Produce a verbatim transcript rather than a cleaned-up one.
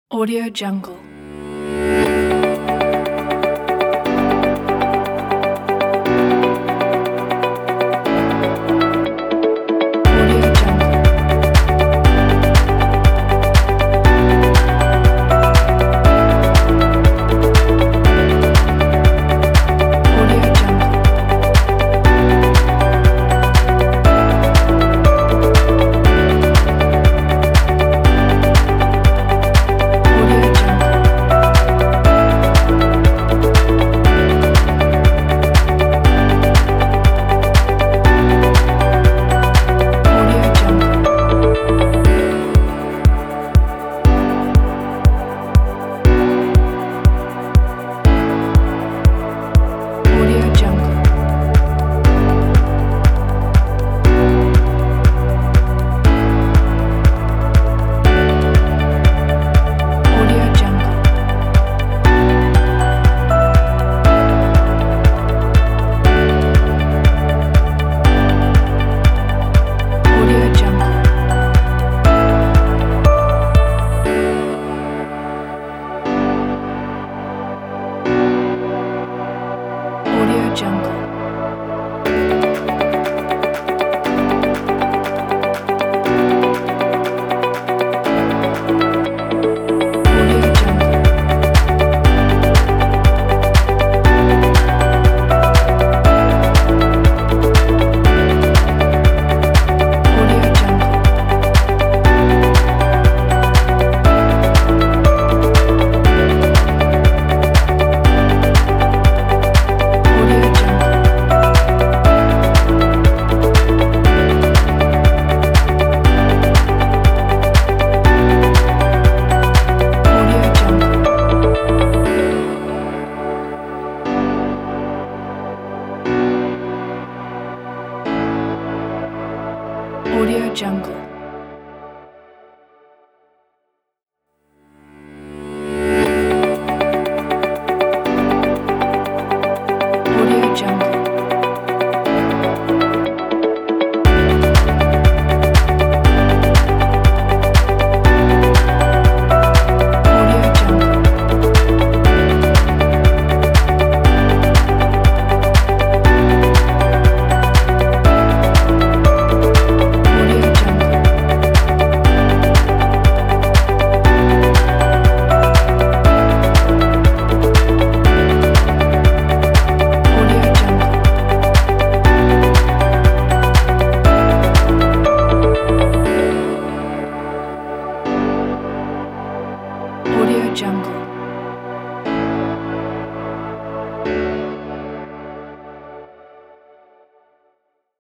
Audio Jungle. Audio Jungle. Audio Jungle. Audio Jungle. Audio Jungle. Audio Jungle. Audio Jungle. Audio Jungle. Audio Jungle. Audio Jungle. Audio Jungle. Audio Jungle. Audio Jungle. Audio Jungle. Audio Jungle. Audio Jungle. Audio Jungle. Audio Jungle. Audio Jungle.